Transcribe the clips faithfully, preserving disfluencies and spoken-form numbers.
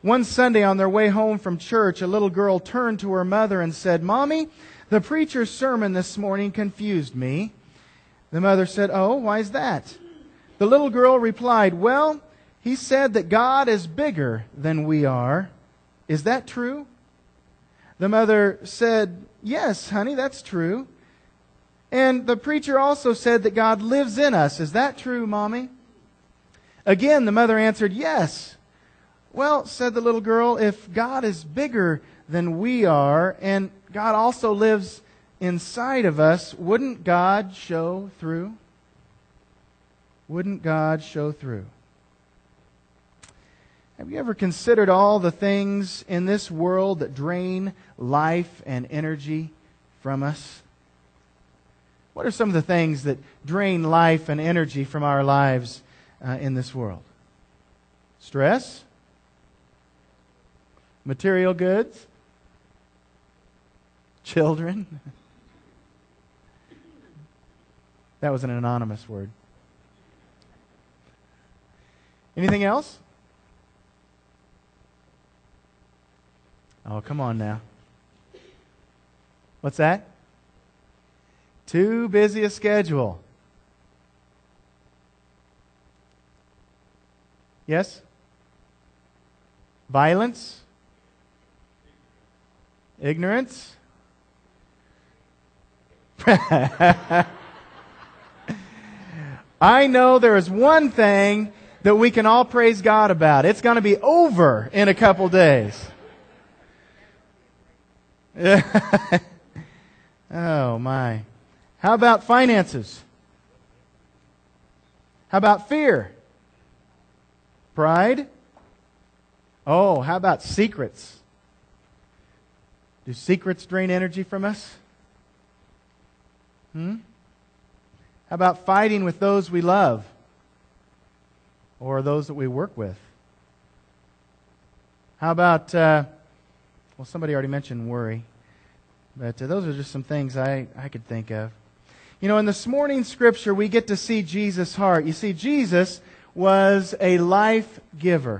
One Sunday on their way home from church, a little girl turned to her mother and said, "Mommy, the preacher's sermon this morning confused me." The mother said, "Oh, why's that?" The little girl replied, "Well, he said that God is bigger than we are. Is that true?" The mother said, "Yes, honey, that's true. And the preacher also said that God lives in us. Is that true, Mommy?" Again, the mother answered, "Yes." "Well," said the little girl, "if God is bigger than we are, and God also lives inside of us, wouldn't God show through? Wouldn't God show through?" Have you ever considered all the things in this world that drain life and energy from us? What are some of the things that drain life and energy from our lives uh, in this world? Stress? Material goods? Children? That was an anonymous word. Anything else? Oh, come on now. What's that? Too busy a schedule. Yes? Violence? Ignorance? I know there is one thing that we can all praise God about. It's going to be over in a couple days. Oh, my. How about finances? How about fear? Pride? Oh, how about secrets? Do secrets drain energy from us? Hmm? How about fighting with those we love? Or those that we work with? How about, uh, well, somebody already mentioned worry. But uh, those are just some things I, I could think of. You know, in this morning's scripture, we get to see Jesus' heart. You see, Jesus was a life giver.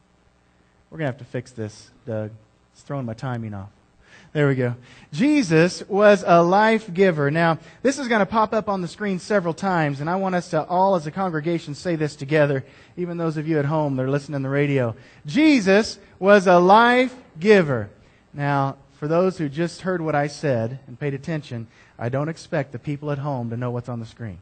We're going to have to fix this, Doug. It's throwing my timing off. There we go. Jesus was a life giver. Now, this is going to pop up on the screen several times, and I want us to all as a congregation say this together, even those of you at home that are listening on the radio. Jesus was a life giver. Now, for those who just heard what I said and paid attention, I don't expect the people at home to know what's on the screen.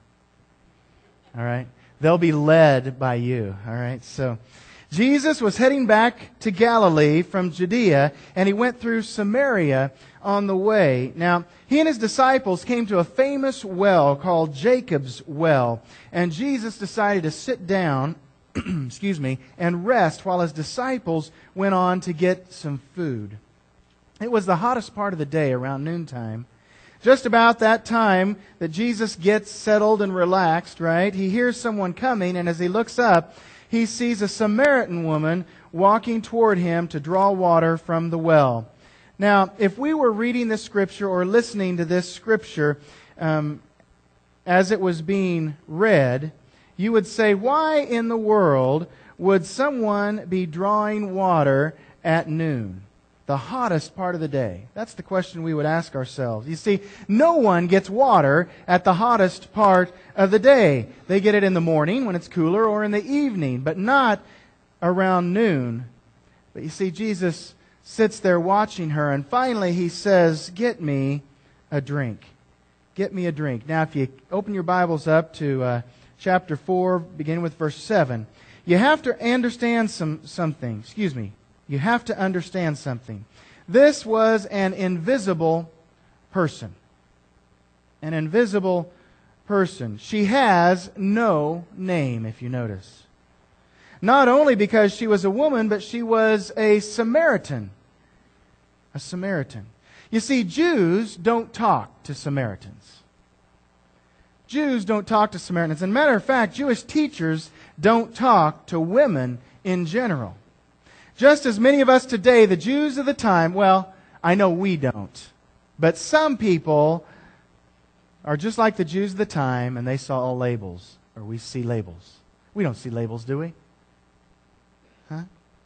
All right? They'll be led by you. All right? So, Jesus was heading back to Galilee from Judea, and he went through Samaria on the way. Now, he and his disciples came to a famous well called Jacob's Well, and Jesus decided to sit down, excuse me, and rest while his disciples went on to get some food. It was the hottest part of the day, around noontime. Just about that time that Jesus gets settled and relaxed, right? He hears someone coming, and as he looks up, he sees a Samaritan woman walking toward him to draw water from the well. Now, if we were reading this scripture or listening to this scripture um, as it was being read, you would say, why in the world would someone be drawing water at noon? The hottest part of the day. That's the question we would ask ourselves. You see, no one gets water at the hottest part of the day. They get it in the morning when it's cooler or in the evening, but not around noon. But you see, Jesus sits there watching her, and finally he says, "Get me a drink. Get me a drink." Now, if you open your Bibles up to uh, chapter four, beginning with verse seven, you have to understand some something. Excuse me. You have to understand something. This was an invisible person. An invisible person. She has no name, if you notice. Not only because she was a woman, but she was a Samaritan. A Samaritan. You see, Jews don't talk to Samaritans. Jews don't talk to Samaritans. As a matter of fact, Jewish teachers don't talk to women in general. Just as many of us today, the Jews of the time, well, I know we don't, but some people are just like the Jews of the time, and they saw all labels, or we see labels. We don't see labels, do we? Huh?